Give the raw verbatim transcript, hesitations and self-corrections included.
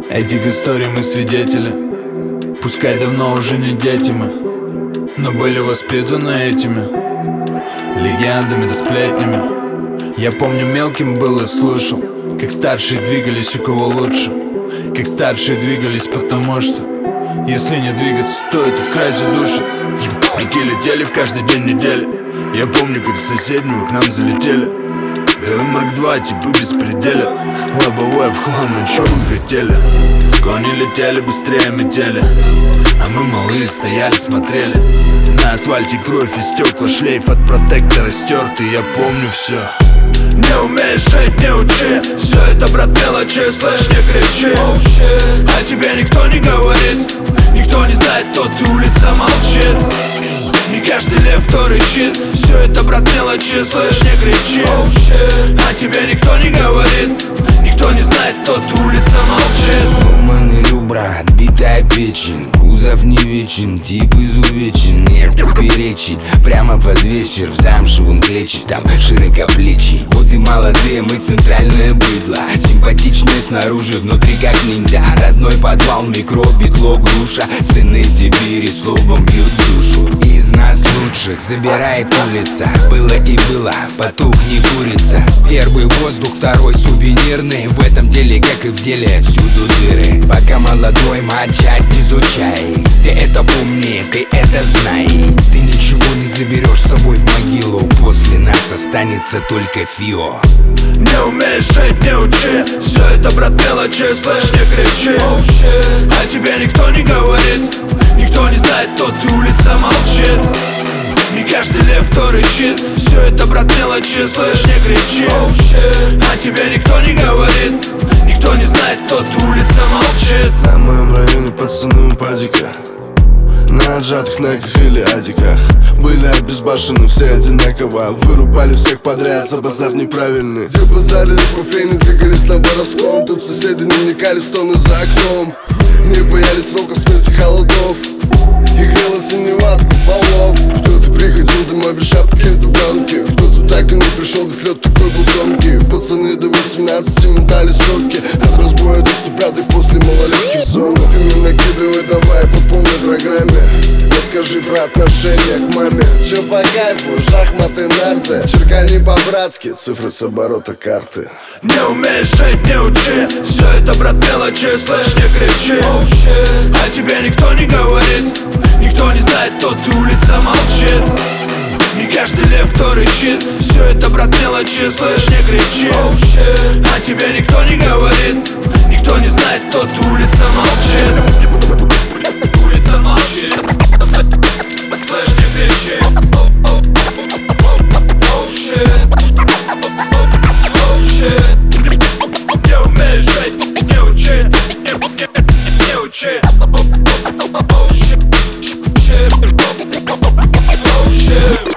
Этих историй мы свидетели. Пускай давно уже не дети мы, но были воспитаны этими легендами да сплетнями. Я помню, мелким был и слушал, как старшие двигались, у кого лучше. Как старшие двигались, потому что если не двигаться, то этот край задушит. Ебаники летели в каждый день недели. Я помню, как с соседнего к нам залетели Белый Марк два, типа беспределя. Лобовое в хлам, ну чё вы хотели? Кони летели, быстрее метели, а мы малые стояли, смотрели. На асфальте кровь и стекла, шлейф от протектора стертый. Я помню все. Не умеешь жить, не учи. Все это, брат, мелочи, слышь, не кричи. oh, А тебе никто не говорит, никто не знает, тот улица молчит. Не каждый лев, кто рычит. Все это, брат, мелочи, слышь, не кричи. oh, А тебе никто не говорит, никто не знает, тот улица молчит. Сломанные ребра, отбитая печень, кузов не вечен, тип изувечен. Не перечить, прямо под вечер в замшевом клетче, там широкоплечий. Годы молодые, мы центральное быдло, симпатичные снаружи, внутри как ниндзя. Родной подвал, микро, битло, груша. Сыны Сибири словом бьют в душу. Из нас лучших забирает улица. Было и было, потух не курица. Первый воздух, второй сувенирный. В этом деле, как и в деле, всюду дыры. Пока молодой, матчасть изучай. Ты это помни, ты это знай. Ты ничего не заберешь с собой в могилу. После нас останется только фио. Не умеешь жить, не учи. Все это, брат, мелочи, слышь, не кричи. oh, А тебе никто не говорит, никто не знает, тот улица молчит. Не каждый лев, кто рычит. Все это, брат, мелочи, слышь, не кричи. oh, А тебе никто не говорит, никто не знает, тот улица молчит. На моем районе пацаны упадика, на отжатых неках или адиках. Были обезбашены все одинаково, вырубали всех подряд за базар неправильный. Где базарили кофейни, двигались на воровском. Тут соседи не вникали в стоны за окном. Не боялись сроков смерти холодов, и грела синева от куполов. Кто-то приходил домой без шапки и дубанки, кто-то так и не пришел, ведь лед такой был тонкий. Пацаны до восемнадцати не дали сроки, от разбоя до сто пятой после малолетки в зону. Ты мне накидывай давай по полной программе, расскажи про отношения к маме. Че по кайфу, шахматы, нарты, черкани по-братски, цифры с оборота карты. Не умеешь жить, не учи. Все это, брат, мелочи, слышь, не кричи. oh, А тебе никто не говорит, никто не знает, тот улица молчит. Не каждый лев, кто рычит. Все это, брат, мелочи, слышь, не кричи. oh, А тебе никто не говорит, никто не знает, тот улица молчит. Улица молчит, слышь, не кричи. oh, Не умеешь жить, не учи, не, не, не учи. oh, shit.